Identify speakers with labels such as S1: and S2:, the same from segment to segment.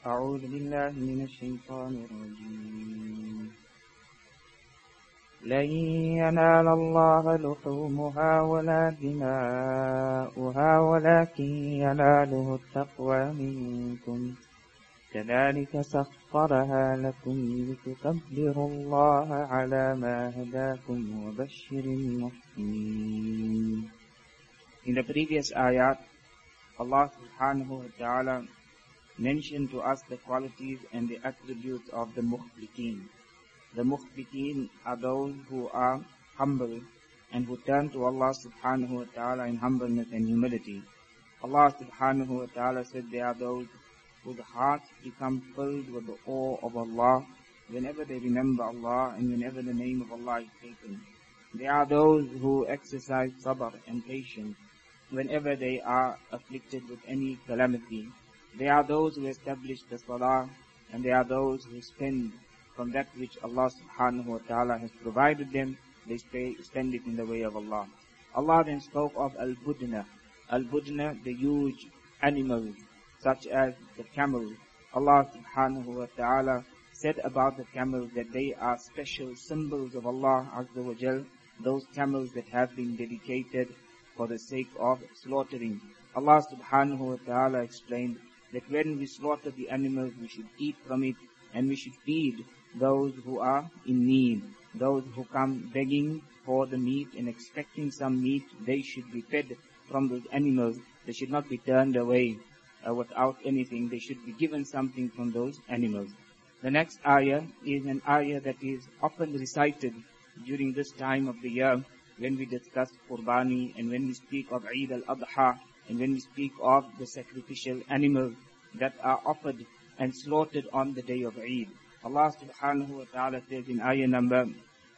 S1: أعوذ بالله من الشيطان الرجيم لن ينال الله لحومها ولا دماؤها ولكن يناله التقوى منكم كذلك سخرها لكم لتكبروا الله على ما هداكم وبشر المحسنين. In the previous ayat, Allah subhanahu wa ta'ala mentioned to us the qualities and the attributes of the mukhbitin. The mukhbitin are those who are humble and who turn to Allah subhanahu wa ta'ala in humbleness and humility. Allah subhanahu wa ta'ala said they are those whose hearts become filled with the awe of Allah whenever they remember Allah and whenever the name of Allah is taken. They are those who exercise sabr and patience whenever they are afflicted with any calamity. They are those who establish the salah, and they are those who spend from that which Allah subhanahu wa ta'ala has provided them. They spend it in the way of Allah. Allah then spoke of al-budna. Al-budna, the huge animals, such as the camel. Allah subhanahu wa ta'ala said about the camels that they are special symbols of Allah azza wa jal, those camels that have been dedicated for the sake of slaughtering. Allah subhanahu wa ta'ala explained that when we slaughter the animals, we should eat from it, and we should feed those who are in need. Those who come begging for the meat and expecting some meat, they should be fed from those animals. They should not be turned away without anything. They should be given something from those animals. The next ayah is an ayah that is often recited during this time of the year when we discuss Qurbani and when we speak of Eid al-Adha, and when we speak of the sacrificial animals that are offered and slaughtered on the day of Eid. Allah subhanahu wa ta'ala says in ayah number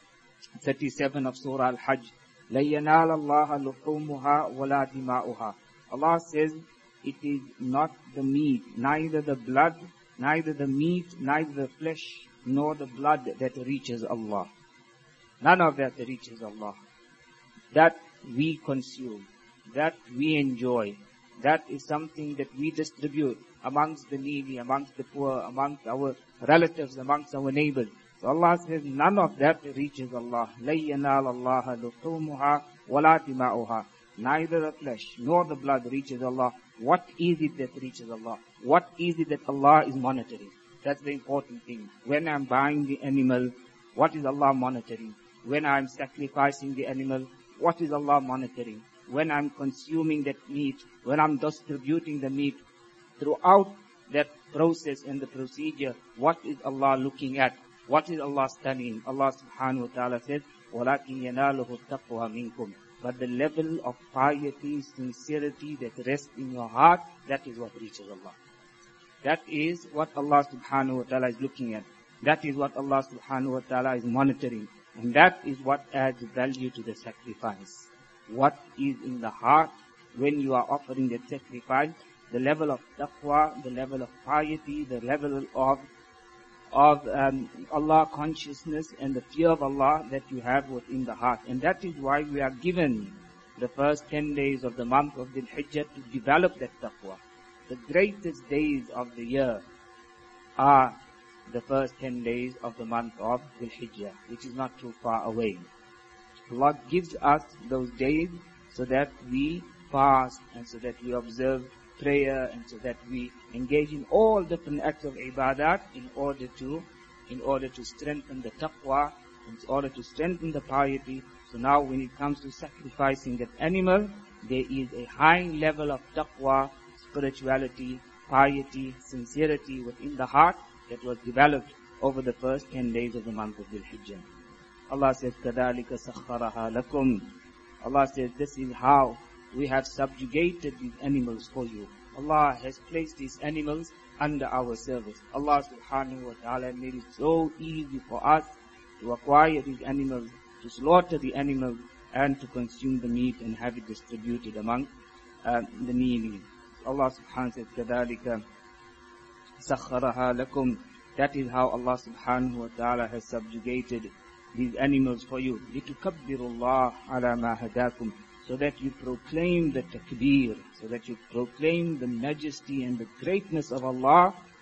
S1: 37 of Surah Al-Hajj, لَن يَنَالَ اللَّهَ لُحُومُهَا وَلَا دِمَاؤُهَا. Allah says it is not the meat, neither the blood, neither the meat, neither the flesh, nor the blood that reaches Allah. None of that reaches Allah. That we consume, that we enjoy, that is something that we distribute amongst the needy, amongst the poor, amongst our relatives, amongst our neighbors. So Allah says none of that reaches Allah. لَن يَنَالَ اللَّهَ لُحُومُهَا وَلَا دِمَاؤُهَا. Neither the flesh nor the blood reaches Allah. What is it that reaches Allah? What is it that Allah is monitoring? That's the important thing. When I'm buying the animal, what is Allah monitoring? When I'm sacrificing the animal, what is Allah monitoring? When I'm consuming that meat, when I'm distributing the meat, throughout that process and the procedure, what is Allah looking at? What is Allah studying? Allah subhanahu wa ta'ala says, وَلَكِنْ يَنَالُهُ التَّقْوَى مِنْكُمْ. But the level of piety, sincerity that rests in your heart, that is what reaches Allah. That is what Allah subhanahu wa ta'ala is looking at. That is what Allah subhanahu wa ta'ala is monitoring. And that is what adds value to the sacrifice. What is in the heart when you are offering that sacrifice, the level of taqwa, the level of piety, the level of Allah consciousness and the fear of Allah that you have within the heart. And that is why we are given the first 10 days of the month of Dhul Hijjah to develop that taqwa. The greatest days of the year are the first 10 days of the month of Dhul Hijjah, which is not too far away. Allah gives us those days so that we fast and so that we observe prayer and so that we engage in all different acts of ibadat in order to strengthen the taqwa, in order to strengthen the piety. So now when it comes to sacrificing that animal, there is a high level of taqwa, spirituality, piety, sincerity within the heart that was developed over the first 10 days of the month of Dhul Hijjah. Allah says, كَذَلِكَ سَخَّرَهَا لَكُمْ. Allah says, this is how we have subjugated these animals for you. Allah has placed these animals under our service. Allah subhanahu wa ta'ala made it so easy for us to acquire these animals, to slaughter the animals, and to consume the meat and have it distributed among the needy. Allah subhanahu wa ta'ala says, كَذَلِكَ سَخَّرَهَا لَكُمْ. That is how Allah subhanahu wa ta'ala has subjugated these animals for you. لِتُكَبِّرُ اللَّهَ عَلَى مَا هَدَاكُمْ. So that you proclaim the takbir, so that you proclaim the majesty and the greatness of Allah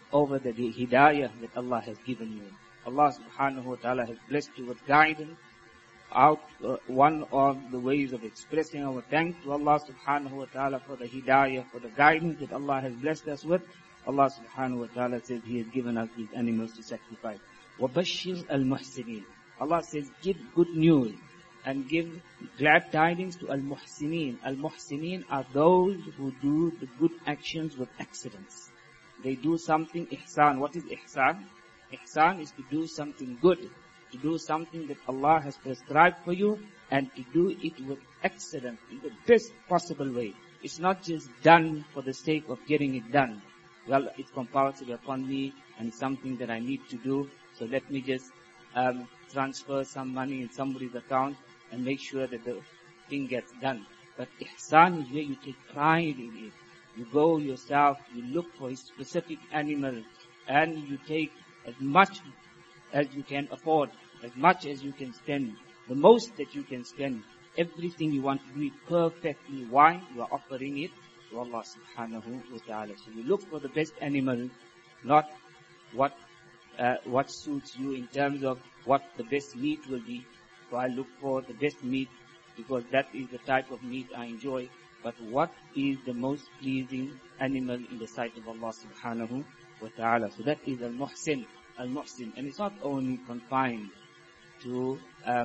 S1: over the hidayah that Allah has given you. Allah subhanahu wa ta'ala has blessed you with guidance. One of the ways of expressing our thanks to Allah subhanahu wa ta'ala for the hidayah, for the guidance that Allah has blessed us with, Allah subhanahu wa ta'ala says He has given us these animals to sacrifice. وَبَشِّرْ الْمُحْسِنِينَ. Allah says, give good news and give glad tidings to al-muhsinin. Al-muhsinin are those who do the good actions with excellence. They do something ihsan. What is ihsan? Ihsan is to do something good, to do something that Allah has prescribed for you, and to do it with excellence, in the best possible way. It's not just done for the sake of getting it done. Well, it's compulsory upon me, and it's something that I need to do, so let me just transfer some money in somebody's account and make sure that the thing gets done. But ihsan is where you take pride in it. You go yourself, you look for a specific animal, and you take as much as you can afford, as much as you can spend, the most that you can spend. Everything you want to do it perfectly. Why? You are offering it to Allah subhanahu wa ta'ala. So you look for the best animal, not what suits you in terms of what the best meat will be. So I look for the best meat because that is the type of meat I enjoy. But what is the most pleasing animal in the sight of Allah subhanahu wa ta'ala? So that is al-muhsin. Al-muhsin. And it's not only confined to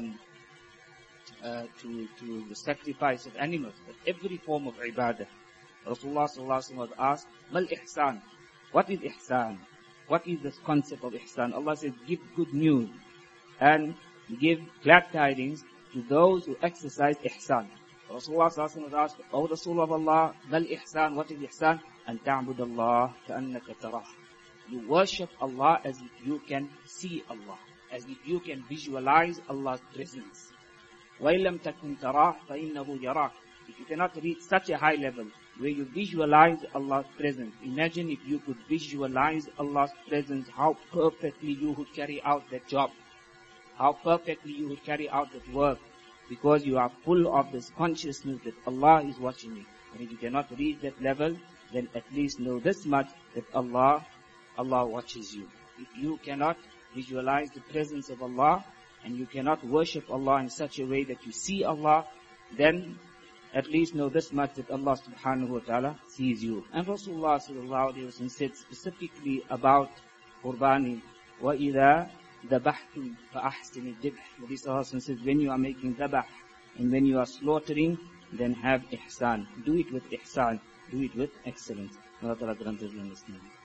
S1: the sacrifice of animals, but every form of ibadah. Rasulullah sallallahu alaihi wasallam was asked, Mal ihsan? What is ihsan? What is this concept of ihsan? Allah says, give good news and give glad tidings to those who exercise ihsan. Rasulullah sallallahu alaihi wasallam was asked, O Rasul of Allah, Mal ihsan? What is ihsan? An ta'budallah ka'annaka tarah. You worship Allah as if you can see Allah, as if you can visualize Allah's presence. وَإِلَّمْ تَكُنْ تَرَاهُ فَإِنَّهُ يَرَاكَ. If you cannot reach such a high level where you visualize Allah's presence, imagine if you could visualize Allah's presence, how perfectly you would carry out that job, how perfectly you would carry out that work, because you are full of this consciousness that Allah is watching you. And if you cannot reach that level, then at least know this much, that Allah watches you. If you cannot visualize the presence of Allah, and you cannot worship Allah in such a way that you see Allah, then at least know this much, that Allah subhanahu wa ta'ala sees you. And Rasulullah sallallahu alayhi wa sallam said specifically about Qurbani, وَإِذَا ذَبَحْتُمْ فَأَحْسِنِ الذِّبْحِ. Nabi sallallahu alayhi wa sallam says, when you are making dhabah, and when you are slaughtering, then have ihsan. Do it with ihsan. Do it with excellence. Allah ta'ala grant us understanding.